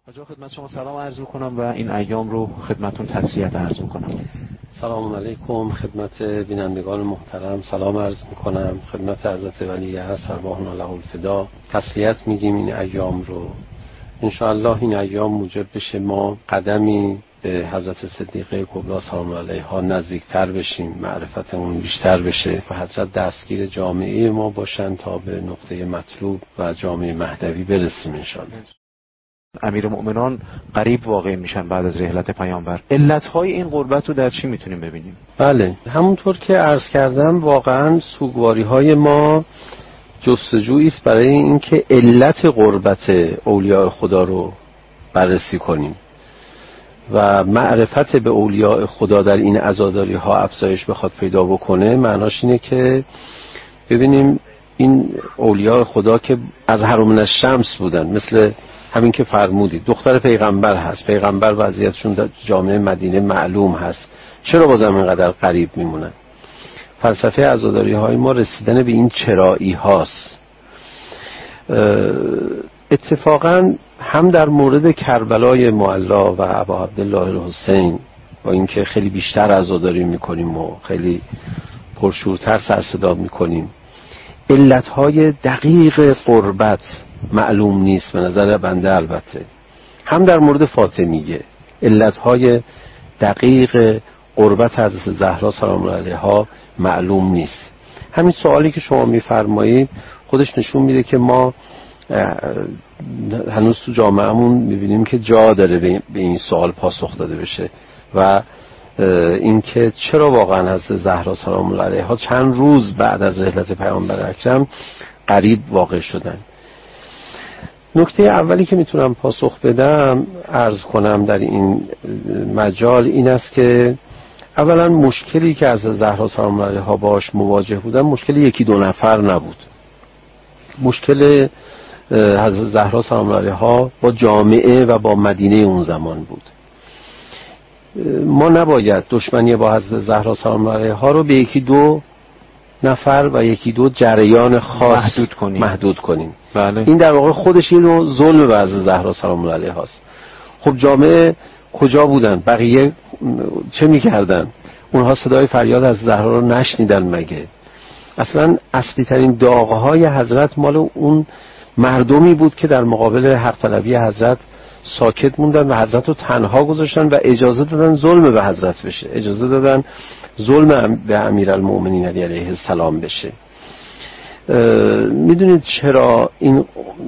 آقا خدمت شما سلام عرض میکنم و این ایام رو خدمتون تسلیت عرض میکنم. سلام علیکم خدمت بینندگان محترم، سلام عرض میکنم خدمت حضرت ولی ارواحنا له الفدا. تسلیت میگیم این ایام رو، انشاءالله این ایام موجب بشه ما قدمی به حضرت صدیقه کبری سلام علیها نزدیکتر بشیم، معرفتمون بیشتر بشه و حضرت دستگیر جامعه ما باشن تا به نقطه مطلوب و جامعه مهدوی برسیم انشاءالله. امیرالمؤمنان قریب واقع میشن بعد از رحلت پیامبر. علتهای این غربت رو در چی میتونیم ببینیم؟ بله، همونطور که عرض کردم واقعا سوگواری‌های ما جستجویی است برای اینکه علت غربت اولیاء خدا رو بررسی کنیم و معرفت به اولیاء خدا در این عزاداری‌ها افزایش بخواد پیدا بکنه. معناش اینه که ببینیم این اولیاء خدا که از هرمن الشمس بودن، مثل همین که فرمودید دختر پیغمبر هست، پیغمبر وضعیتشون در جامعه مدینه معلوم هست، چرا بازم اینقدر غریب میمونن؟ فلسفه عزاداری‌های ما رسیدن به این چرایی هاست. اتفاقا هم در مورد کربلای معلا و ابا عبدالله الحسین، با اینکه خیلی بیشتر عزاداری میکنیم و خیلی پرشورتر سر صدا میکنیم، علتهای دقیق قربت معلوم نیست به نظر بنده. البته هم در مورد فاطمیه علتهای دقیق قربت حضرت زهرا سلام الله علیها معلوم نیست. همین سوالی که شما میفرمایید خودش نشون میده که ما هنوز تو جامعهمون میبینیم که جا داره به این سوال پاسخ داده بشه و اینکه چرا واقعا حضرت زهرا سلام الله علیها چند روز بعد از رحلت پیامبر اکرم قریب واقع شدن. نکته اولی که میتونم پاسخ بدم عرض کنم در این مجال این است که اولا مشکلی که از زهرا سلام الله علیها باش مواجه بودن مشکل یکی دو نفر نبود. مشکل حضرت زهرا سلام الله علیها با جامعه و با مدینه اون زمان بود. ما نباید دشمنی با حضرت زهرا سلام الله علیها رو به یکی دو نفر و یکی دو جریان خاص محدود کنیم. بله. این در واقع خودش یه نوع ظلم به حضرت زهرا سلام الله علیها است. خب جامعه کجا بودن؟ بقیه چه میکردن؟ اونها صدای فریاد از زهرا رو نشنیدن مگه؟ اصلا اصلی ترین داغ‌های حضرت مال اون مردمی بود که در مقابل حق طلبی حضرت ساکت موندن و حضرت رو تنها گذاشتن و اجازه دادن ظلم به حضرت بشه، اجازه دادن ظلم به امیرالمؤمنین علیه السلام بشه. میدونید چرا این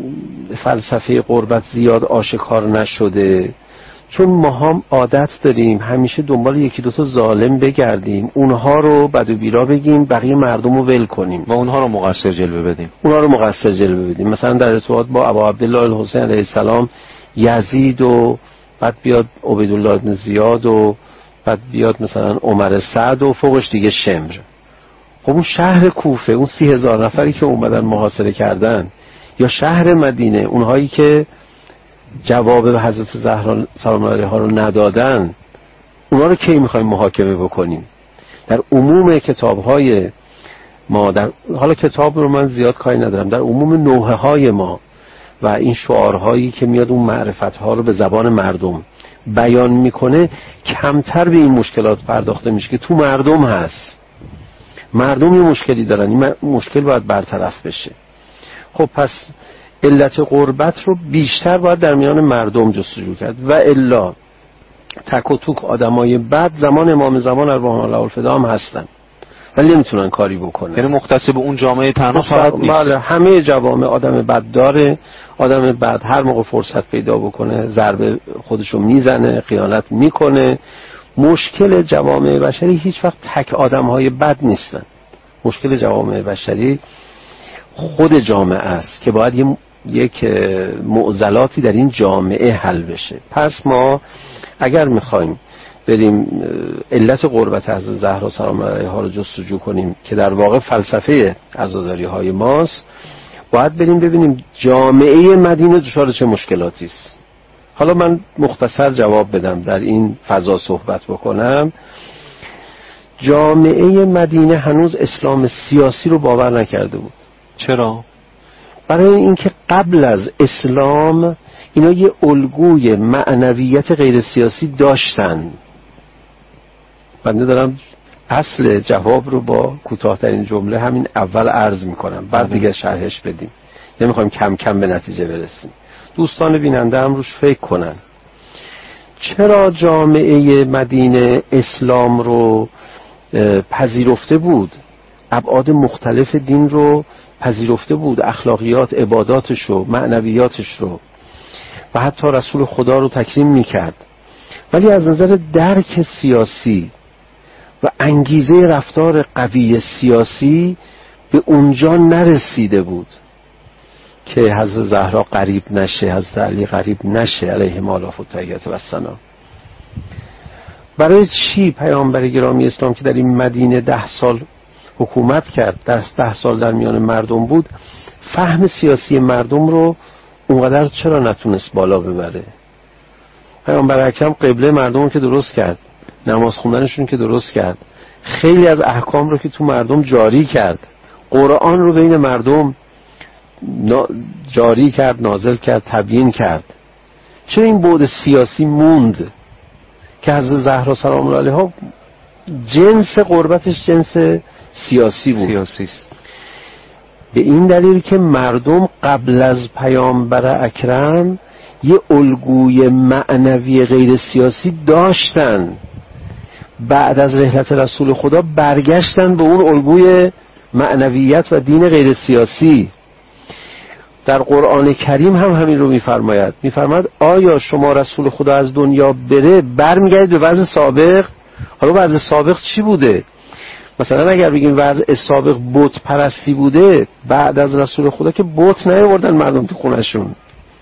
فلسفه قربت زیاد آشکار نشده؟ چون ما هم عادت داریم همیشه دنبال یکی دوتا ظالم بگردیم، اونها رو بد و بیرا بگیم، بقیه مردم رو ول کنیم و اونها رو مقصر جلوه بدیم. مثلا در ارتباط با ابا عبدالله الحسین علیه السلام یزید و بعد بیاد عبیدالله ابن زیاد و بعد بیاد مثلا عمر سعد و فوقش دیگه شمر. خب اون شهر کوفه، اون 30,000 نفری که اومدن محاصره کردن، یا شهر مدینه، اونهایی که جواب به حضرت زهرا سلام الله علیها رو ندادن، اونا رو کی میخوایم محاکمه بکنیم؟ در عموم کتاب‌های ما، حالا کتاب رو من زیاد کاری ندارم، در عموم نوحه های ما و این شعارهایی که میاد اون معرفت‌ها رو به زبان مردم بیان میکنه، کمتر به این مشکلات پرداخته میشه که تو مردم هست. مردم یه مشکلی دارن، این مشکل باید برطرف بشه. خب پس علت غربت رو بیشتر باید در میان مردم جستجو کرد و الا تک و توک آدمای بد زمان امام زمان ارواحنا له الفدا هم هستن ولی نمیتونن کاری بکنن. یعنی مختص به اون جامعه تنها فقط نیست. بله، همه جوامع آدم بد داره. آدم بد هر موقع فرصت پیدا بکنه ضربه خودشو میزنه، خیانت میکنه. مشکل جوامع بشری هیچ وقت تک آدمهای بد نیستن. مشکل جوامع بشری خود جامعه است که باید یک معضلاتی در این جامعه حل بشه. پس ما اگر میخوایم بریم علت قربت حضرت زهرا سلام الله علیها رو جستجو کنیم که در واقع فلسفه عزاداری های ماست، باید بریم ببینیم جامعه مدینه دچار چه مشکلاتی است. حالا من مختصر جواب بدم، در این فضا صحبت بکنم. جامعه مدینه هنوز اسلام سیاسی رو باور نکرده بود. چرا؟ برای اینکه قبل از اسلام اینا یه الگوی معنویت غیر سیاسی داشتن. بنده دارم اصل جواب رو با کوتاه‌ترین جمله همین اول عرض میکنم، بعد دیگه شرحش بدیم. نمیخوایم کم کم به نتیجه برسیم. دوستان بیننده هم روش فکر کنن. چرا جامعه مدینه اسلام رو پذیرفته بود، ابعاد مختلف دین رو پذیرفته بود، اخلاقیات، عباداتش رو، معنویاتش رو، و حتی رسول خدا رو تکریم میکرد، ولی از نظر درک سیاسی و انگیزه رفتار قوی سیاسی به اونجا نرسیده بود که حضرت زهرا غریب نشه، حضرت علی غریب نشه علیهم آلاف التحیات و السلام. برای چی پیامبر گرامی اسلام که در این مدینه 10 سال حکومت کرد، 10 سال در میان مردم بود، فهم سیاسی مردم رو اونقدر چرا نتونست بالا ببره؟ پیامبر اکرم قبله مردم رو که درست کرد، نماز خوندنشون که درست کرد، خیلی از احکام رو که تو مردم جاری کرد، قرآن رو بین مردم جاری کرد، نازل کرد، تبیین کرد، چرا این بعد سیاسی موند که حضرت زهرا سلام الله علیها جنس قربتش جنس سیاسی بود؟ سیاسیست. به این دلیل که مردم قبل از پیامبر اکرم یه الگوی معنوی غیر سیاسی داشتن، بعد از رحلت رسول خدا برگشتن به اون الگوی معنویت و دین غیر سیاسی. در قرآن کریم هم همین رو میفرماید آیا شما رسول خدا از دنیا بره برمیگردید به وضع سابق؟ حالا وضع سابق چی بوده؟ مثلا اگر بگیم وضع سابق بت پرستی بوده، بعد از رسول خدا که بت نیاوردن مردم تو خونشون.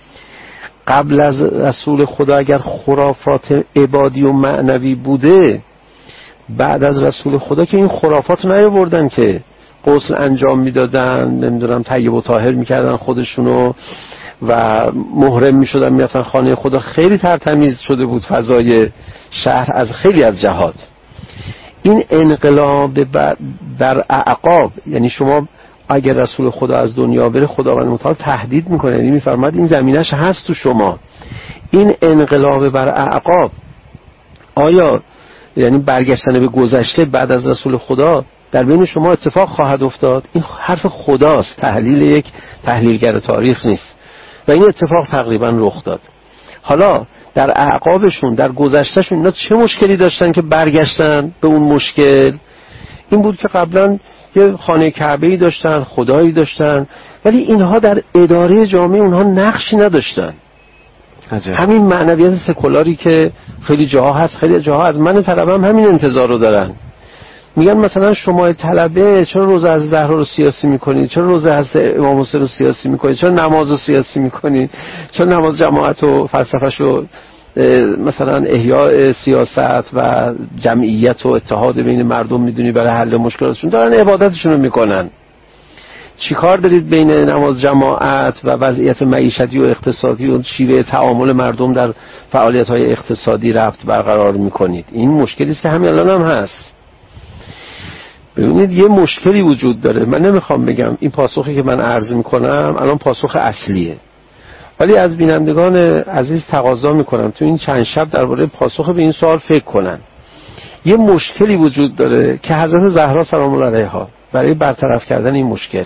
قبل از رسول خدا اگر خرافات عبادی و معنوی بوده، بعد از رسول خدا که این خرافات نیاوردن که غسل انجام میدادن، نمیدونم طیب و طاهر میکردن خودشونو و محرم میشدن میرفتن خانه خدا. خیلی ترتمیز شده بود فضای شهر از خیلی از جهات. این انقلاب در اعقاب، یعنی شما اگر رسول خدا از دنیا بره خداوند متعال تهدید میکنه، یعنی میفرماد این زمینش هست تو شما. این انقلاب بر اعقاب آیا یعنی برگشتن به گذشته بعد از رسول خدا در بین شما اتفاق خواهد افتاد؟ این حرف خداست، تحلیل یک تحلیلگر تاریخ نیست و این اتفاق تقریبا رخ داد. حالا در اعقابشون، در گذشتهشون اینا چه مشکلی داشتن که برگشتن به اون مشکل؟ این بود که قبلا یه خانه کعبه‌ای داشتن، خدایی داشتن، ولی اینها در اداره جامعه اونها نقشی نداشتن. همین معنویت سکولاری که خیلی جاها هست، خیلی جاها از من طلبم همین انتظار رو دارن. میگن مثلا شما طلبه چرا روزه از زهرا رو سیاسی میکنید؟ چرا روزه از امام حسین رو سیاسی میکنید؟ چرا نماز رو سیاسی میکنید؟ چرا نماز جماعت و فلسفه‌ش رو مثلا احیاء سیاست و جمعیت و اتحاد بین مردم میدونی برای حل مشکلاتشون؟ دارن عبادتشون رو میکنن. چیکار دارید بین نماز جماعت و وضعیت معیشتی و اقتصادی و شیوه تعامل مردم در فعالیت‌های اقتصادی ربط برقرار میکنید؟ این مشکلی است که همین الان هم هست. ببینید یه مشکلی وجود داره. من نمیخوام بگم این پاسخی که من عرض میکنم الان پاسخ اصلیه، ولی از بینندگان عزیز تقاضا میکنم تو این چند شب درباره پاسخ به این سوال فکر کنن. یه مشکلی وجود داره که حضرت زهرا سلام الله علیها برای برطرف کردن این مشکل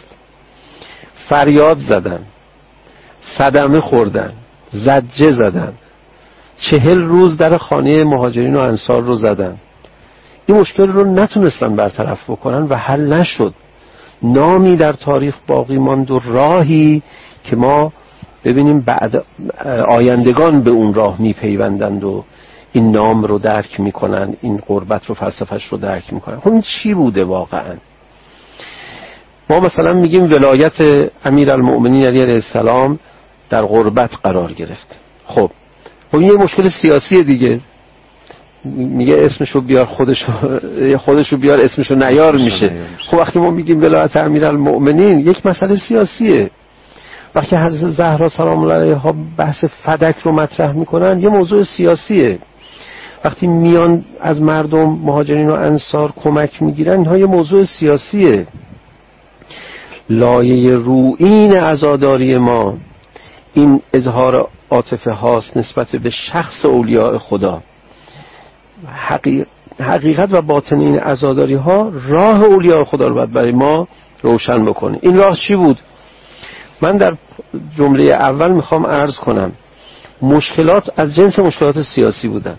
فریاد زدن، صدمه خوردن، زجه زدن، 40 روز در خانه مهاجرین و انصار رو زدن. این مشکل رو نتونستن برطرف بکنن و حل نشد. نامی در تاریخ باقی ماند و راهی که ما ببینیم بعد آیندگان به اون راه میپیوندند و این نام رو درک میکنن، این قربت رو، فلسفهش رو درک میکنن. خب این چی بوده واقعا؟ ما مثلا میگیم ولایت امیرالمؤمنین علی علیه السلام در غربت قرار گرفت. خب یه مشکل سیاسی دیگه، میگه اسمشو بیار، خودشو بیار، اسمشو نیار میشه. خب وقتی ما میگیم ولایت امیرالمؤمنین یک مسئله سیاسیه. وقتی حضرت زهرا سلام الله علیها بحث فدک رو مطرح میکنن یه موضوع سیاسیه. وقتی میان از مردم مهاجرین و انصار کمک میگیرن اینها یه موضوع سیاسیه. لایه روئین عزاداری ما این اظهار عاطفه هاست نسبت به شخص اولیاء خدا. حقیقت و باطن این عزاداری ها راه اولیاء خدا رو باید برای ما روشن بکنه. این راه چی بود؟ من در جمله اول میخوام عرض کنم مشکلات از جنس مشکلات سیاسی بودن.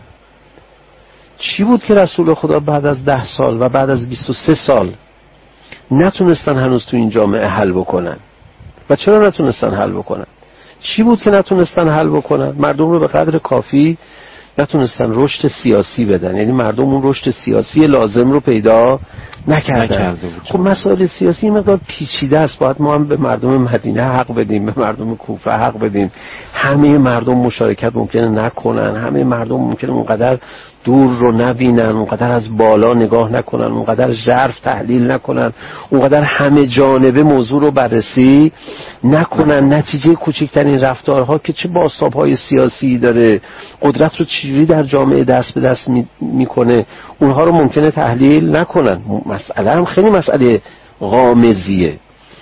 چی بود که رسول خدا بعد از 10 سال و بعد از 23 سال نتونستن هنوز تو این جامعه حل بکنن؟ و چرا نتونستن حل بکنن؟ چی بود که نتونستن حل بکنن؟ مردم رو به قدر کافی نتونستن رشد سیاسی بدن، یعنی مردم اون رشد سیاسی لازم رو پیدا نکردن. خب مسائل سیاسی مقدار پیچیده است، باید ما هم به مردم مدینه حق بدیم، به مردم کوفه حق بدیم. همه مردم مشارکت ممکنه نکنن، همه مردم ممکنه اونقدر دور رو نبینن، اونقدر از بالا نگاه نکنن، اونقدر ژرف تحلیل نکنن، اونقدر همه جانبه موضوع رو بررسی نکنن. نتیجه کوچکترین رفتارها که چه بازتاب‌های سیاسی داره، قدرت رو چجوری در جامعه دست به دست میکنه، اونها رو ممکنه تحلیل نکنن. مسئله هم خیلی مسئله غامضیه.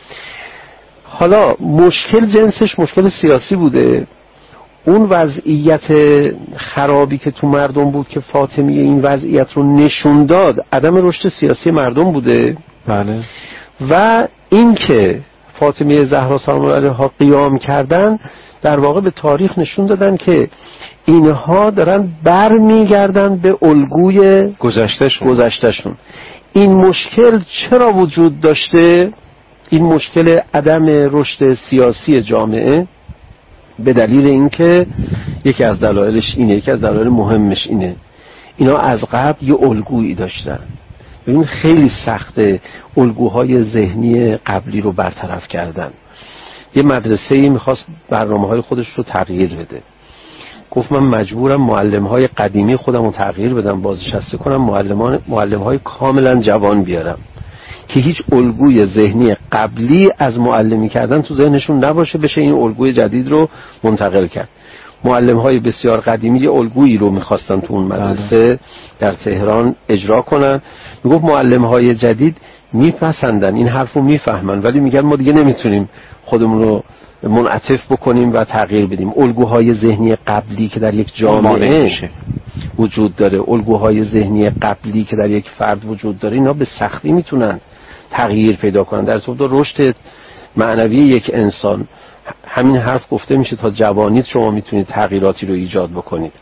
حالا مشکل جنسش مشکل سیاسی بوده. اون وضعیت خرابی که تو مردم بود که فاطمیه این وضعیت رو نشون داد عدم رشد سیاسی مردم بوده. بله. و این که فاطمیه زهرا سلام الله علیها قیام کردن در واقع به تاریخ نشون دادن که اینها دارن برمیگردن به الگوی گذشتهشون. این مشکل چرا وجود داشته؟ این مشکل عدم رشد سیاسی جامعه به دلیل اینکه یکی از دلایلش اینه، یکی از دلایل مهمش اینه، اینا از قبل یه الگویی داشتن. ببین خیلی سخته الگوهای ذهنی قبلی رو برطرف کردن. یه مدرسه‌ای می‌خواست برنامه‌های خودش رو تغییر بده، گفت من مجبورم معلم‌های قدیمی خودم رو تغییر بدم، بازنشسته کنم، معلم‌های کاملا جوان بیارم که هیچ الگوی ذهنی قبلی از معلمی کردن تو ذهنشون نباشه، بشه این الگوی جدید رو منتقل کرد. معلم‌های بسیار قدیمی یه الگویی رو می‌خواستن تو اون مدرسه در تهران اجرا کنن. میگفت معلم‌های جدید میپسندن این حرفو، میفهمن، ولی میگن ما دیگه نمیتونیم خودمون رو منعطف بکنیم و تغییر بدیم. الگوهای ذهنی قبلی که در یک جامعه وجود داره، الگوهای ذهنی قبلی که در یک فرد وجود داره، اینا به سختی میتونن تغییر پیدا کنن. در طول رشد معنوی یک انسان همین حرف گفته میشه تا جوانیت شما میتونید تغییراتی رو ایجاد بکنید.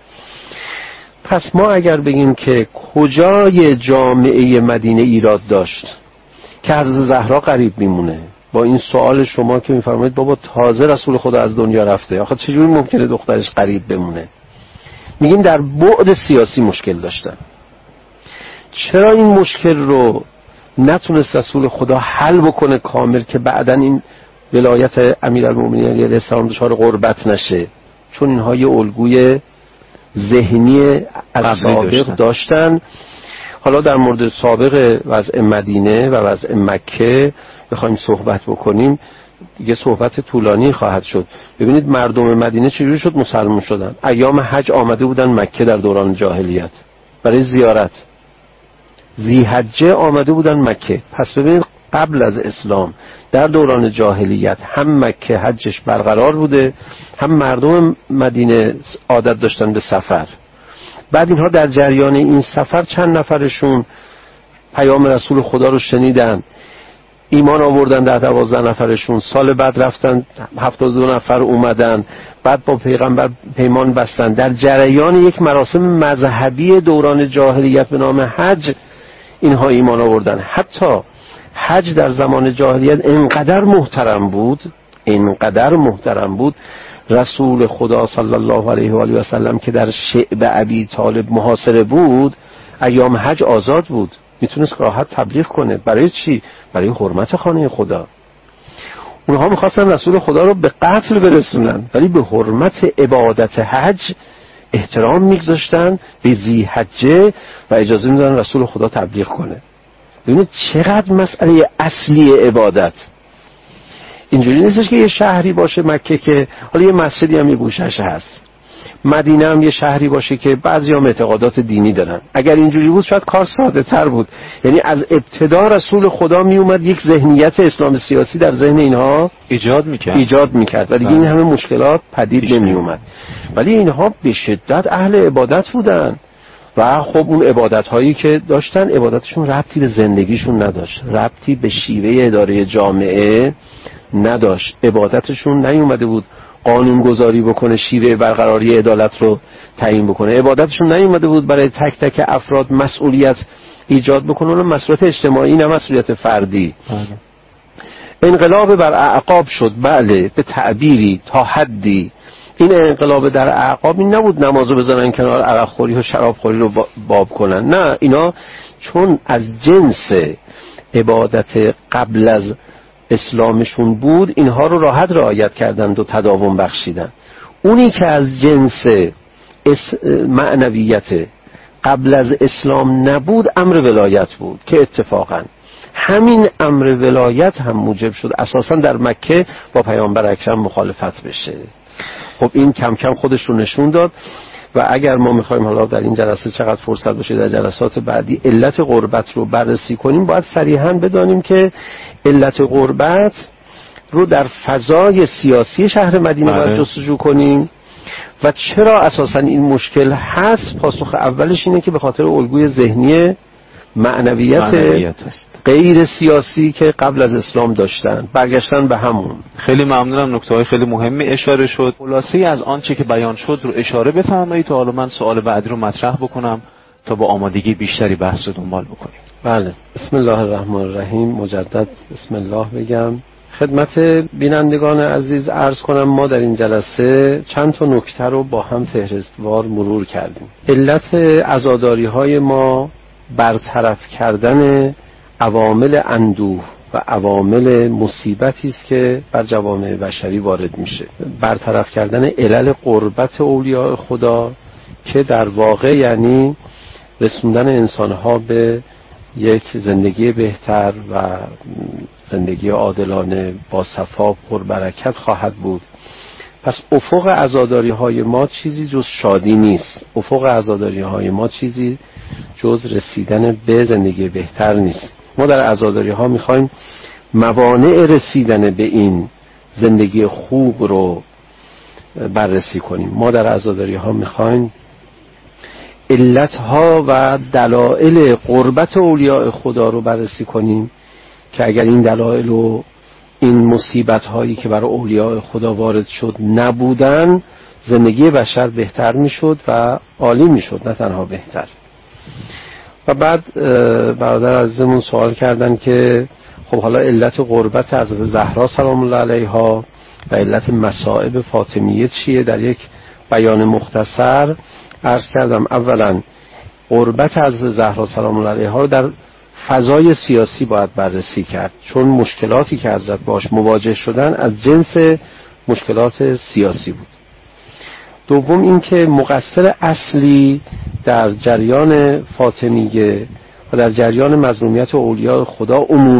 پس ما اگر بگیم که کجای جامعه مدینه ایراد داشت که از زهرا قریب میمونه، با این سوال شما که میفرمایید بابا تازه رسول خدا از دنیا رفته، آخه چجوری ممکنه دخترش قریب بمونه؟ میگیم در بعد سیاسی مشکل داشتن. چرا این مشکل رو نتونست رسول خدا حل بکنه کامل که بعدن این ولایت امیرالمومنین علیه السلام دچار غربت نشه؟ چون اینها یه الگوی ذهنی از سابق داشتن. حالا در مورد سابق وضع مدینه و وضع مکه بخوایم صحبت بکنیم دیگه صحبت طولانی خواهد شد. ببینید مردم مدینه چجوری شد مسلمان شدن. ایام حج آمده بودن مکه در دوران جاهلیت برای زیارت، ذی‌حجه آمده بودن مکه. پس ببینید قبل از اسلام در دوران جاهلیت هم مکه حجش برقرار بوده، هم مردم مدینه عادت داشتن به سفر. بعد اینها در جریان این سفر چند نفرشون پیام رسول خدا رو شنیدن، ایمان آوردن، در 12 نفرشون سال بعد رفتن 72 نفر اومدن، بعد با پیغمبر پیمان بستن. در جریان یک مراسم مذهبی دوران جاهلیت به نام حج اینها ایمان آوردن. حتی حج در زمان جاهلیت اینقدر محترم بود رسول خدا صلی الله علیه و آله و سلم که در شعب ابی طالب محاصره بود، ایام حج آزاد بود، میتونست راحت تبلیغ کنه. برای چی؟ برای حرمت خانه خدا. اونها میخواستن رسول خدا رو به قتل برسونن، ولی به حرمت عبادت حج احترام میگذاشتن به ذی‌حجه و اجازه میدادن رسول خدا تبلیغ کنه. ببینید چقدر مسئله اصلی عبادت. اینجوری نیستش که یه شهری باشه مکه که حالا یه مسجدی هم یه گوشش هست. مدینه هم یه شهری باشه که بعضی‌ها اعتقادات دینی دارن. اگر اینجوری بود شاید کار ساده تر بود. یعنی از ابتدا رسول خدا می اومد یک ذهنیت اسلام سیاسی در ذهن اینها ایجاد میکرد ولی این همه مشکلات پدید نمی اومد. ولی اینها به شدت اهل عبادت بودن و خب اون عبادت هایی که داشتن عبادتشون ربطی به زندگیشون نداشت، ربطی به شیوه اداره جامعه نداشت. عبادتشون نیومده بود قانون گذاری بکنه، شیوه برقراری عدالت رو تعیین بکنه. عبادتشون نیومده بود برای تک تک افراد مسئولیت ایجاد بکنه، اون مسئولیت اجتماعی نه مسئولیت فردی. انقلاب بر اعقاب شد، بله به تعبیری تا حدی. این انقلاب در اعقاب این نبود نمازو بزنن کنار، عرق خوری و شراب خوری رو باب کنن، نه، اینا چون از جنس عبادت قبل از اسلامشون بود اینها رو راحت رعایت کردند و تداوم بخشیدن. اونی که از جنس معنویت قبل از اسلام نبود امر ولایت بود که اتفاقا همین امر ولایت هم موجب شد اساسا در مکه با پیامبر اکرم مخالفت بشه. خب این کم کم خودش رو نشون داد و اگر ما میخوایم حالا در این جلسه چقدر فرصت باشه در جلسات بعدی علت غربت رو بررسی کنیم، باید صریحاً بدانیم که علت غربت رو در فضای سیاسی شهر مدینه باید جستجو کنیم و چرا اساساً این مشکل هست. پاسخ اولش اینه که به خاطر الگوی ذهنی معنویت غیر سیاسی که قبل از اسلام داشتن، برگشتن به همون. خیلی ممنونم، نکته‌های خیلی مهمی اشاره شد. خلاصه از آنچه که بیان شد رو اشاره بفرمایید تا حالا من سوال بعدی رو مطرح بکنم تا با آمادگی بیشتری بحث رو دنبال بکنیم. بله، بسم الله الرحمن الرحیم. مجدد بسم الله بگم خدمت بینندگان عزیز عرض کنم ما در این جلسه چند تا نکته رو با هم فهرستوار مرور کردیم. علت عزاداری‌های ما برطرف کردن عوامل اندوه و عوامل مصیبتی است که بر جوامع بشری وارد میشه، برطرف کردن علل قربت اولیاء خدا که در واقع یعنی رسوندن انسانها به یک زندگی بهتر و زندگی عادلانه با صفا پر برکت خواهد بود. پس افق عزاداری های ما چیزی جز شادی نیست، افق عزاداری های ما چیزی جز رسیدن به زندگی بهتر نیست. ما در عزاداری ها میخوایم موانع رسیدن به این زندگی خوب رو بررسی کنیم. ما در عزاداری ها میخوایم علتها و دلایل قربت اولیاء خدا رو بررسی کنیم که اگر این دلایل و این مصیبت هایی که برای اولیاء خدا وارد شد نبودن، زندگی بشر بهتر میشد و عالی میشد، نه تنها بهتر. و بعد برادر عزیزمون سوال کردن که خب حالا علت قربت حضرت زهرا سلام الله علیها و علت مصائب فاطمیه چیه؟ در یک بیان مختصر عرض کردم اولا قربت حضرت زهرا سلام الله علیها رو در فضای سیاسی باید بررسی کرد، چون مشکلاتی که حضرت باش مواجه شدن از جنس مشکلات سیاسی بود. دوم این که مقصر اصلی در جریان فاطمیه و در جریان مظلومیت اولیاء خدا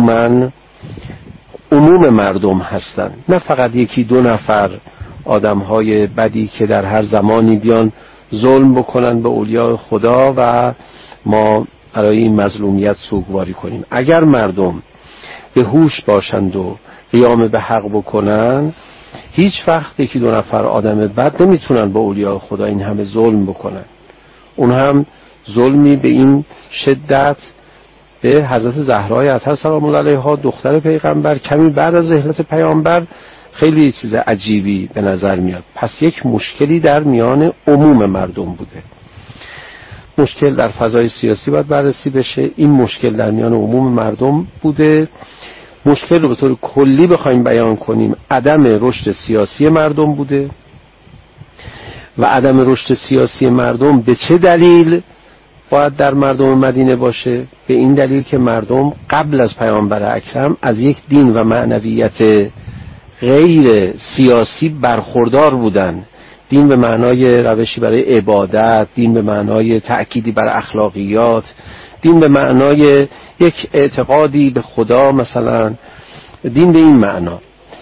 عموم مردم هستند، نه فقط یکی دو نفر آدمهای بدی که در هر زمانی بیان ظلم بکنن به اولیاء خدا و ما برای این مظلومیت سوگواری کنیم. اگر مردم به هوش باشند و قیام به حق بکنن، هیچ وقت یکی دو نفر آدم بد نمیتونن به اولیاء خدا این همه ظلم بکنن. اون هم ظلمی به این شدت به حضرت زهرای اطهر سلام الله علیها دختر پیغمبر کمی بعد از رحلت پیامبر خیلی چیز عجیبی به نظر میاد. پس یک مشکلی در میان عموم مردم بوده. مشکل در فضای سیاسی باید بررسی بشه. این مشکل در میان عموم مردم بوده. مشکل رو به طور کلی بخوایم بیان کنیم عدم رشد سیاسی مردم بوده و عدم رشد سیاسی مردم به چه دلیل باید در مردم مدینه باشه؟ به این دلیل که مردم قبل از پیامبر اکرم از یک دین و معنویت غیر سیاسی برخوردار بودن. دین به معنای روشی برای عبادت، دین به معنای تأکیدی بر اخلاقیات، دین به معنای یک اعتقادی به خدا، مثلا دین به این معنا.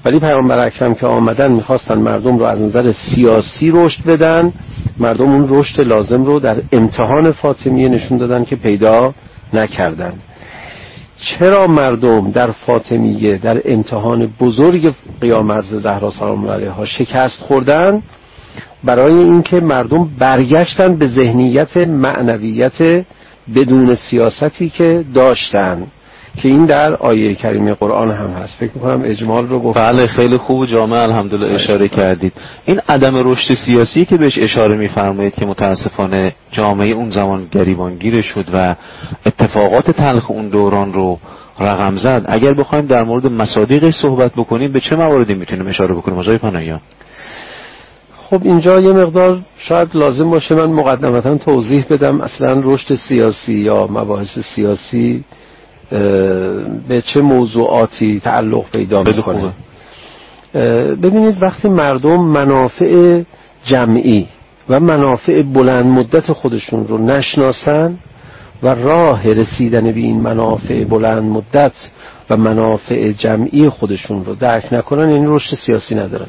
ولی پیامبر اکرم که آمدن میخواستن مردم رو از نظر سیاسی رشد بدن، مردم اون رشد لازم رو در امتحان فاطمیه نشون دادن که پیدا نکردن. چرا مردم در فاطمیه در امتحان بزرگ قیام حضرت زهرا سلام الله علیها شکست خوردن؟ برای اینکه مردم برگشتن به ذهنیت معنویت بدون سیاستی که داشتن، که این در آیه کریمه قرآن هم هست. فکر می‌کنم اجمال رو گفت. بله خیلی خوب و جامع الحمدلله اشاره کردید. این عدم رشد سیاسی که بهش اشاره می‌فرمایید که متاسفانه جامعه اون زمان گریبانگیر شد و اتفاقات تلخ اون دوران رو رقم زد، اگر بخوایم در مورد مصادیقش صحبت بکنیم به چه مواردی میتونیم اشاره بکنیم آقای پناهیان؟ خب اینجا یه مقدار شاید لازم باشه من مقدمتاً توضیح بدم اصلا رشد سیاسی یا مباحث سیاسی به چه موضوعاتی تعلق پیدا میکنه. ببینید وقتی مردم منافع جمعی و منافع بلند مدت خودشون رو نشناسن و راه رسیدن به این منافع بلند مدت و منافع جمعی خودشون رو درک نکنن، یعنی رشد سیاسی ندارن.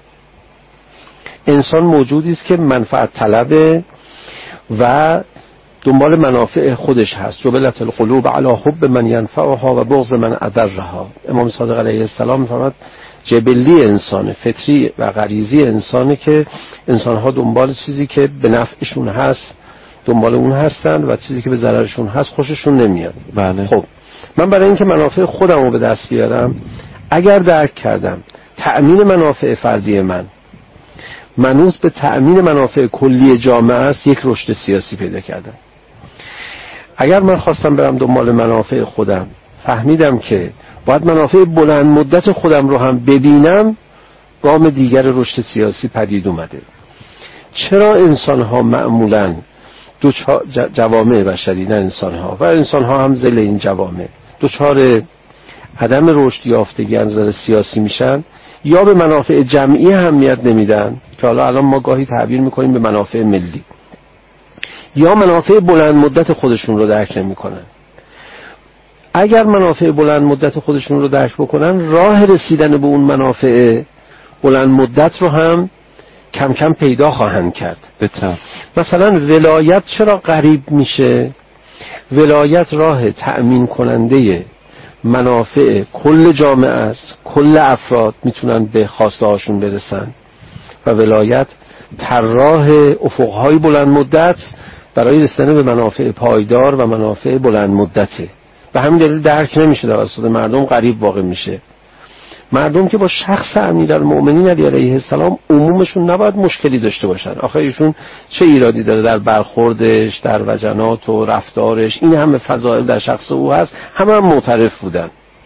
انسان موجودی است که منفعت طلبه و دنبال منافع خودش هست. جبلت القلوب علی حب من ینفعها و بغض من اضرها. امام صادق علیه السلام می‌فرماد جبلی انسان، فطری و غریزی انسانه که انسان‌ها دنبال چیزی که به نفعشون هست دنبال اون هستن و چیزی که به ضررشون هست خوششون نمیاد. بله. خب من برای اینکه منافع خودم رو به دست بیارم، اگر درک کردم تأمین منافع فردی من منوط به تأمین منافع کلی جامعه است، یک رشد سیاسی پیدا کردم. اگر من خواستم برم دنبال منافع خودم، فهمیدم که باید منافع بلند مدت خودم رو هم ببینم، گام دیگر رشد سیاسی پدید اومده. چرا انسان‌ها معمولاً جوامع بشری، نه انسان‌ها و انسان‌ها هم ذیل این جوامع، دچار عدم رشد یافتگی از نظر سیاسی میشن؟ یا به منافع جمعی اهمیت نمیدن که حالا الان ما گاهی تعبیر میکنیم به منافع ملی، یا منافع بلند مدت خودشون رو درک نمیکنن. اگر منافع بلند مدت خودشون رو درک بکنن، راه رسیدن به اون منافع بلند مدت رو هم کم کم پیدا خواهند کرد. مثلا ولایت چرا غریب میشه؟ ولایت راه تأمین کننده منافع کل جامعه است، کل افراد میتونن به خواسته هاشون برسن و ولایت طراح افقهای بلند مدت برای رسیدن به منافع پایدار و منافع بلند مدته. به همین دلیل درک نمیشه توسط مردم، غریب واقع میشه. مردم که با شخص امیرالمؤمنین علیه السلام عمومشون نباید مشکلی داشته باشن. آخه ایشون چه ایرادی داره در برخوردش، در وجنات و رفتارش؟ این همه فضائل در شخص او هست، همه هم معترف بودن.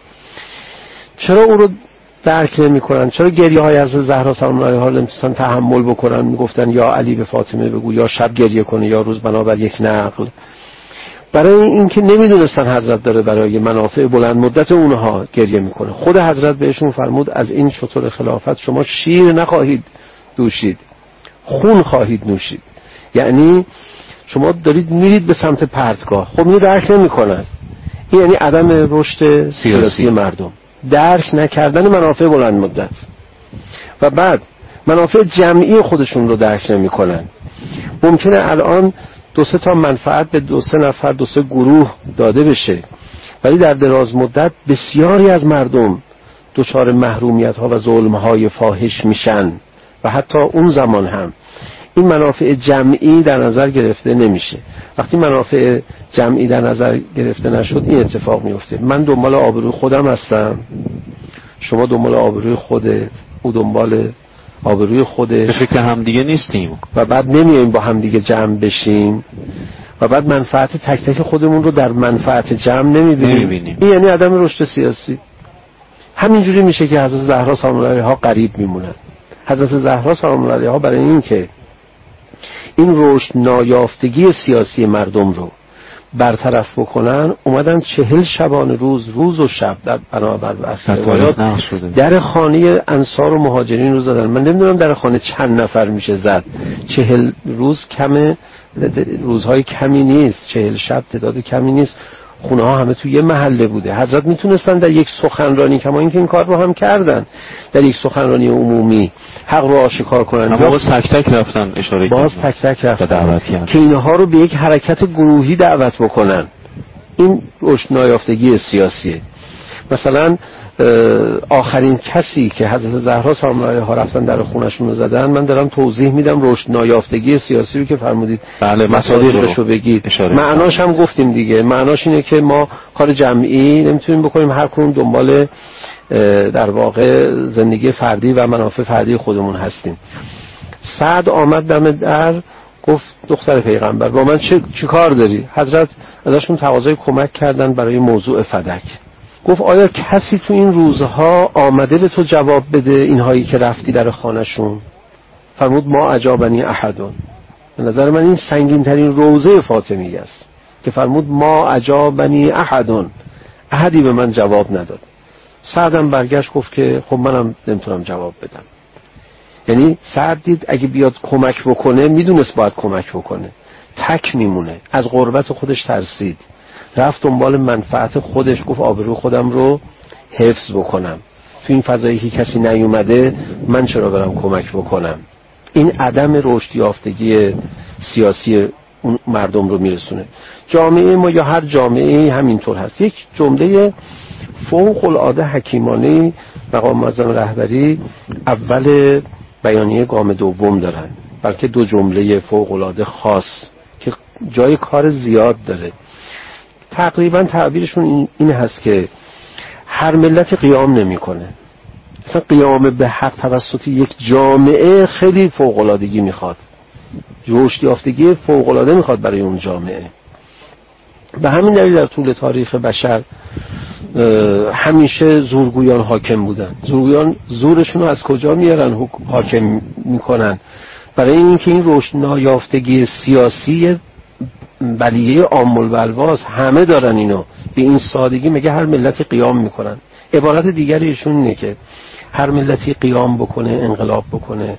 چرا او رو درک نمی‌کنن؟ چرا گریه های از زهرا سلام الله علیها نمی‌تونن تحمل بکنن؟ میگفتن یا علی به فاطمه بگو، یا شب گریه کنه، یا روز بنابر یک نقل. برای اینکه نمیدونستن حضرت داره برای منافع بلند مدت اونها گریه میکنه. خود حضرت بهشون فرمود از این شطور خلافت شما شیر نخواهید دوشید، خون خواهید نوشید. یعنی شما دارید میرید به سمت پرتگاه. خب اینو درک نمیکنن. این یعنی عدم رشد سیاسی مردم، درک نکردن منافع بلند مدت. و بعد منافع جمعی خودشون رو درک نمیکنن. ممکنه الان 2-3 تا منفعت به 2-3 نفر 2-3 گروه داده بشه، ولی در دراز مدت بسیاری از مردم دچار محرومیت ها و ظلم های فاحش میشن و حتی اون زمان هم این منافع جمعی در نظر گرفته نمیشه. وقتی منافع جمعی در نظر گرفته نشد این اتفاق میفته. من دنبال آبروی خودم هستم، شما دنبال آبروی خودت، او دنبال آبروی خودش، به فکر هم دیگه نیستیم و بعد نمیایم با هم دیگه جمع بشیم و بعد منفعت تک تک خودمون رو در منفعت جمع نمیبینیم. این یعنی عدم رشد سیاسی. همینجوری میشه که حضرت زهرا سلام الله علیها غریب میمونن. حضرت زهرا سلام الله علیها برای این که این رشد نایافتگی سیاسی مردم رو برطرف بکنن، اومدن 40 شبانه روز و شب در بنابر برخی روایات در خانه انصار و مهاجرین رو زدن. من نمیدونم در خانه چند نفر میشه زد. 40 روز کمه، روزهای کمی نیست. 40 شب تعداد کمی نیست. خونه ها همه تو یه محله بوده. حضرت میتونستن در یک سخنرانی، کما اینکه این کار رو هم کردن، در یک سخنرانی عمومی حق رو آشکار کنن، اما باز تک تک رفتن اشاره باز تک تک رفتن که اینها رو به یک حرکت گروهی دعوت بکنن. این رشد نایافتگی سیاسیه. مثلا آخرین کسی که حضرت زهرا سلام علیها رفتن در خونشون رو زدن، من دارم توضیح میدم رشد نایافتگی سیاسی رو که فرمودید بله مصادیقش رو بگید. معناش هم گفتیم دیگه، معناش اینه که ما کار جمعی نمیتونیم بکنیم، هر کدوم دنبال در واقع زندگی فردی و منافع فردی خودمون هستیم. سعد آمد دم در گفت دختر پیغمبر با من چه کار داری؟ حضرت ازشون تقاضای کمک کردن برای موضوع فدک. گفت آیا کسی تو این روزها آمده به تو جواب بده اینهایی که رفتی در خانهشون؟ فرمود ما اجابنی احدون. به نظر من این سنگین ترین روزه فاطمی است که فرمود ما اجابنی احدون، احدی به من جواب نداد. سعدم برگشت گفت که خب منم نمیتونم جواب بدم. یعنی سعد دید اگه بیاد کمک بکنه، میدونست باید کمک بکنه، تک میمونه، از غربت خودش ترسید، رفت دنبال منفعت خودش، گفت آبرو خودم رو حفظ بکنم، تو این فضایی که کسی نیومده من چرا برم کمک بکنم. این عدم رشد یافتگی سیاسی اون مردم رو میرسونه. جامعه ما یا هر جامعه همینطور هست. یک جمله فوق العاده حکیمانه مقام معظم رهبری اول بیانیه گام دوم دارن، بلکه دو جمله فوق العاده خاص که جای کار زیاد داره. تقریبا تعبیرشون این هست که هر ملت قیام نمیکنه. مثلا قیام به حق توسط یک جامعه خیلی فوق العادگی میخواد، رشد یافتگی فوق العاده میخواد برای اون جامعه. به همین دلیل در طول تاریخ بشر همیشه زورگویان حاکم بودن. زورگویان زورشون رو از کجا میارن حاکم میکنن؟ برای اینکه این رشد نایافتگی سیاسی بلیه عام البلواس، همه دارن اینو به این سادگی. میگه هر ملتی قیام میکنن. عبارت دیگری ایشون اینه که هر ملتی قیام بکنه، انقلاب بکنه،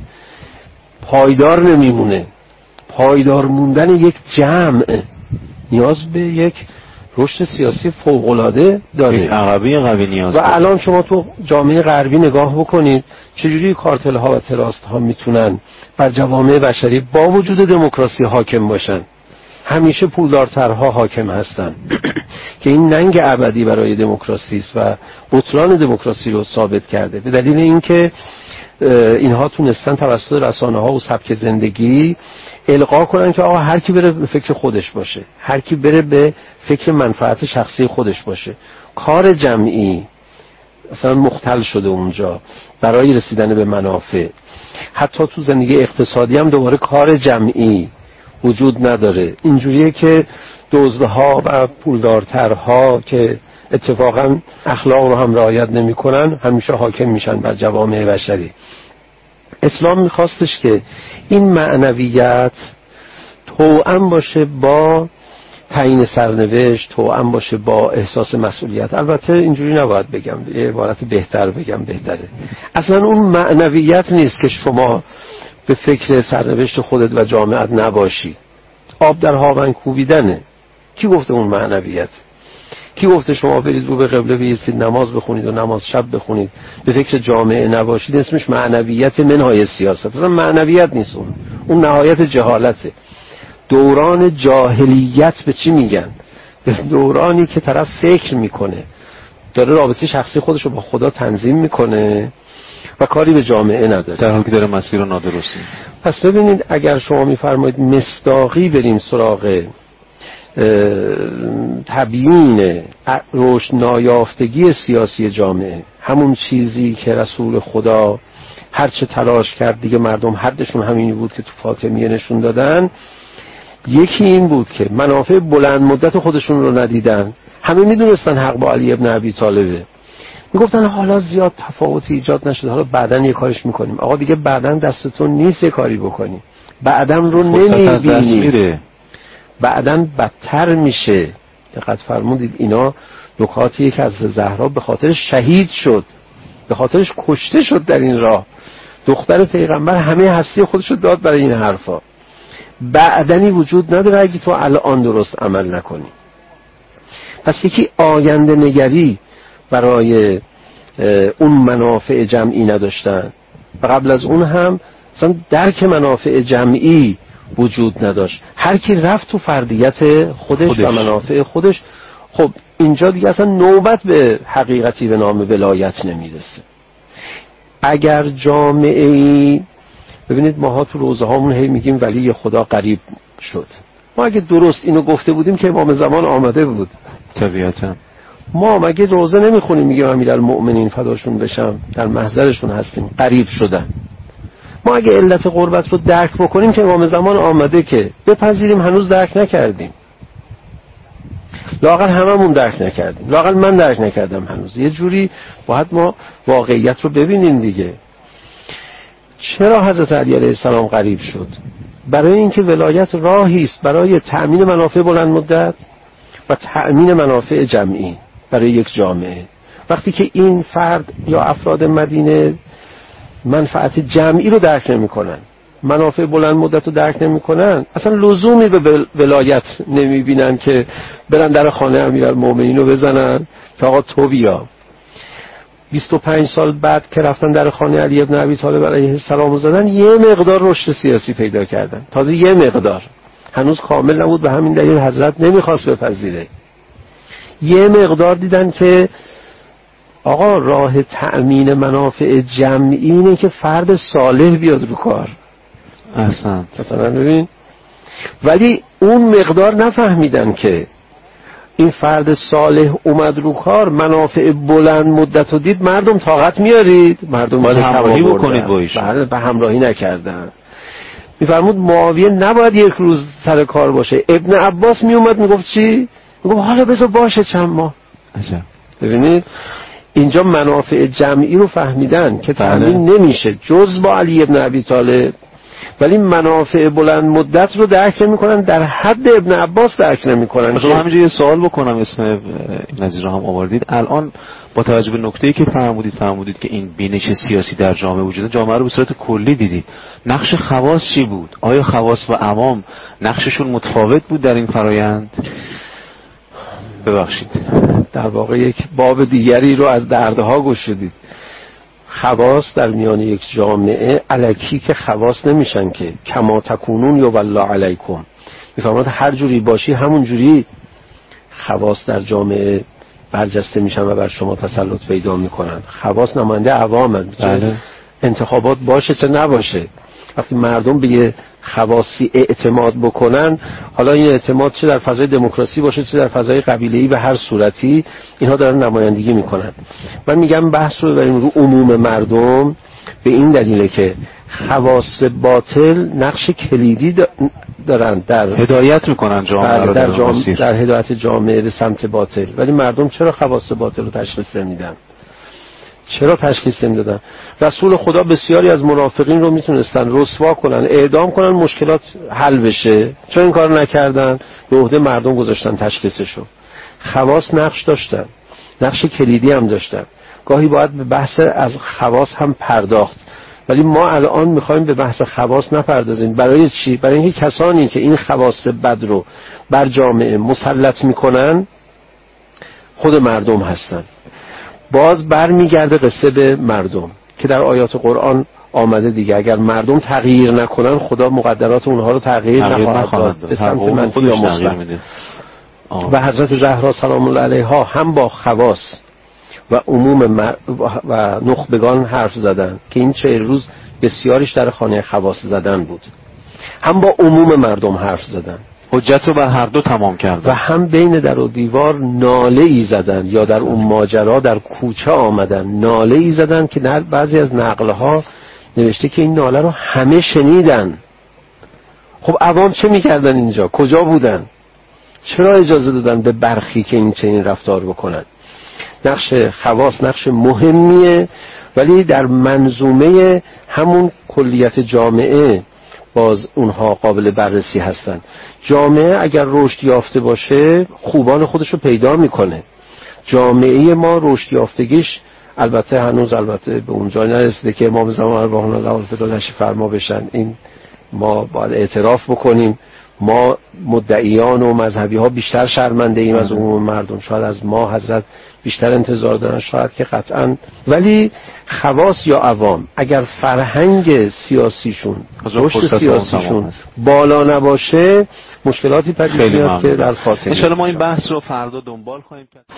پایدار نمیمونه. پایدار موندن یک جمع نیاز به یک رشد سیاسی فوق‌العاده داره، عقبی قوی نیاز. و الان شما تو جامعه غربی نگاه بکنید چجوری کارتل ها و تراست ها میتونن بر جوامع بشری با وجود دموکراسی حاکم باشن. همیشه پولدارترها حاکم هستن که این ننگ ابدی برای دموکراسی است و بطلان دموکراسی رو ثابت کرده، به دلیل اینکه اینها تونستن توسط رسانه ها و سبک زندگی القا کنن که آقا هر کی بره به فکر خودش باشه، هر کی بره به فکر منفعت شخصی خودش باشه. کار جمعی مثلا مختل شده اونجا برای رسیدن به منافع. حتی تو زندگی اقتصادی هم دوباره کار جمعی وجود نداره. اینجوریه که دزدها و پولدارترها که اتفاقا اخلاق رو هم رعایت نمی‌کنن همیشه حاکم میشن بر جوامع بشری. اسلام میخواستش که این معنویت توأم باشه با تعیین سرنوشت، توأم باشه با احساس مسئولیت. البته اینجوری نباید بگم، یه عبارت بهتر بگم بهتره. اصلا اون معنویت نیست که شما به فکر سرنوشت خودت و جامعت نباشی. آب در هاون کوبیدنه. کی گفته اون معنویت؟ کی گفته شما برید رو به قبله بیستید نماز بخونید و نماز شب بخونید به فکر جامعه نباشید؟ اسمش معنویت منهای سیاست. اصلا معنویت نیست، اون نهایت جهالته. دوران جاهلیت به چی میگن؟ به دورانی که طرف فکر میکنه، داره رابطه شخصی خودش رو با خدا تنظیم میکنه و کاری به جامعه نداره، در حالی که داره مسیر نادرستی. پس ببینید اگر شما میفرمایید مصداقی بریم سراغ تبیین رشد نایافتگی سیاسی جامعه، همون چیزی که رسول خدا هرچه تلاش کرد دیگه مردم حدشون همینی بود که تو فاطمیه نشون دادن. یکی این بود که منافع بلند مدت خودشون رو ندیدن. همه میدونستن حق با علی ابن ابی طالبه، میگفتن حالا زیاد تفاوتی ایجاد نشد، حالا بعدن یه کارش میکنیم. آقا دیگه بعدن دستتون نیست یه کاری بکنی، بعدن رو نمیبینی، بعدن بدتر میشه. دقت فرمودید اینا نکاتیه که از زهرا به خاطر شهید شد، به خاطرش کشته شد در این راه. دختر پیغمبر همه هستی خودش رو داد برای این حرفا. بعدنی وجود نداره اگه تو الان درست عمل نکنی. پس یکی آینده نگری برای اون منافع جمعی نداشتن و قبل از اون هم اصلا درک منافع جمعی وجود نداشت. هر کی رفت تو فردیت خودش و منافع خودش. خب اینجا دیگه اصلا نوبت به حقیقتی به نام ولایت نمیرسه. اگر جامعه‌ای، ببینید ماها تو روزه هامون هی میگیم ولی خدا قریب شد. ما اگه درست اینو گفته بودیم که امام زمان آمده بود. طبیعتا ما مگه روزه نمیخونیم میگیم امیرالمؤمنین فداشون بشم، در محضرشون هستیم، قریب شدن. ما اگه علت قربت رو درک بکنیم که امام زمان آمده، که بپذیریم هنوز درک نکردیم. لااقل هممون درک نکردیم، لااقل من درک نکردم هنوز. یه جوری باید ما واقعیت رو ببینیم دیگه. چرا حضرت علی علیه السلام قریب شد؟ برای اینکه ولایت راهی است برای تأمین منافع بلند مدت و تأمین منافع جمعی برای یک جامعه. وقتی که این فرد یا افراد مدینه منفعت جمعی رو درک نمی کنن، منافع بلند مدت رو درک نمی کنن، اصلا لزومی به ولایت نمی بینن که برن در خانه امیرالمؤمنین رو بزنن که آقا تو بیا. 25 سال بعد که رفتن در خانه علی ابن ابی طالب علیه السلام رو زدن، یه مقدار رشد سیاسی پیدا کردن، تازه یه مقدار، هنوز کامل نبود، به همین دلیل حضرت نمیخواست بپذیره. یه مقدار دیدن که آقا راه تأمین منافع جمعی اینه که فرد صالح بیاد رو کار. احسنت. مثلا ببین، ولی اون مقدار نفهمیدن که این فرد صالح اومد رو کار، منافع بلند مدت رو دید، مردم طاقت میارید؟ مردم باید همراهی بکنید با ایشون. بله، به همراهی نکردن. میفرمود معاویه نباید یک روز سر کار باشه. ابن عباس میومد میگفت چی؟ میگفت حالا بذار باشه چند ماه. عجب. ببینید اینجا منافع جمعی رو فهمیدن که تامین نمیشه جز با علی ابن ابی طالب، ولی منافع بلند مدت رو درک نمی‌کنن، در حد ابن عباس درک نمی‌کنن. مثلا همینجا یه سوال بکنم، اسم نظیر رو هم آوردید. الان با توجه به نکته‌ای که فرمودید که این بینش سیاسی در جامعه وجود، جامعه رو به صورت کلی دیدید، نقش خواص چی بود؟ آیا خواص و عوام نقششون متفاوت بود در این فرایند؟ ببخشید، در واقع یک باب دیگری رو از دردها گشودید. خواص در میان یک جامعه الکی که خواص نمیشن که کما تکونون یا والله علیکم. میفهمید هر جوری باشی همون جوری خواص در جامعه برجسته میشن و بر شما تسلط پیدا میکنن. خواص نماینده عوامن. بله. انتخابات باشه چه نباشه، وقتی مردم به یه خواصی اعتماد بکنن، حالا این اعتماد چه در فضای دموکراسی باشه چه در فضای قبیله‌ای، به هر صورتی اینها دارن نمایندگی میکنن. من میگم بحث رو ببریم رو عموم مردم، به این دلیله که خواص باطل نقش کلیدی دارن در هدایت میکنن جامعه رو در هدایت جامعه به سمت باطل. ولی مردم چرا خواص باطل رو تشخیص نمیدن؟ چرا تشخیص نمیدادن؟ رسول خدا بسیاری از منافقین رو میتونستن رسوا کنن، اعدام کنن، مشکلات حل بشه. چرا این کار نکردن؟ به عهده مردم گذاشتن تشخیصشو. خواص نقش داشتن، نقش کلیدی هم داشتن. گاهی باید به بحث از خواص هم پرداخت، ولی ما الان میخوایم به بحث خواص نپردازیم. برای چی؟ برای اینکه کسانی که این خواص بد رو بر جامعه مسلط میکنن خود مردم هستن. باز برمیگرده قصه به مردم که در آیات قرآن آمده دیگه، اگر مردم تغییر نکنن خدا مقدرات اونها رو تغییر نخواهد داد به سمت منفی یا مثبت. و حضرت زهرا سلام الله علیها هم با خواص و عموم و نخبگان حرف زدن که این 40 روز بسیاریش در خانه خواص زدن بود، هم با عموم مردم حرف زدن، حجت رو بر هر دو تمام کردن، و هم بین در و دیوار ناله ای زدن، یا در اون ماجرا در کوچه آمدن ناله ای زدن که در بعضی از نقلها نوشته که این ناله رو همه شنیدن. خب عوام چه میکردن اینجا؟ کجا بودن؟ چرا اجازه دادن به برخی که این چنین رفتار بکنن؟ نقش خواص نقش مهمیه، ولی در منظومه همون کلیت جامعه باز اونها قابل بررسی هستن. جامعه اگر رشد یافته باشه خوبان خودش رو پیدا میکنه. جامعه ما رشد یافتگیش البته هنوز به اونجا نرسیده که امام زمان ارواحنا الله الفدا فرما بشن. این ما باید اعتراف بکنیم ما مدعیان و مذهبی ها بیشتر شرمنده ایم از عموم مردم، شاید از ما حضرت بیشتر انتظار دارن، شاید که قطعا. ولی خواص یا عوام اگر فرهنگ سیاسیشون، رشد سیاسیشون بالا نباشه، مشکلاتی پیش میاد که در فاطمی. ان شاء الله ما این بحث رو فردا دنبال خواهیم کرد.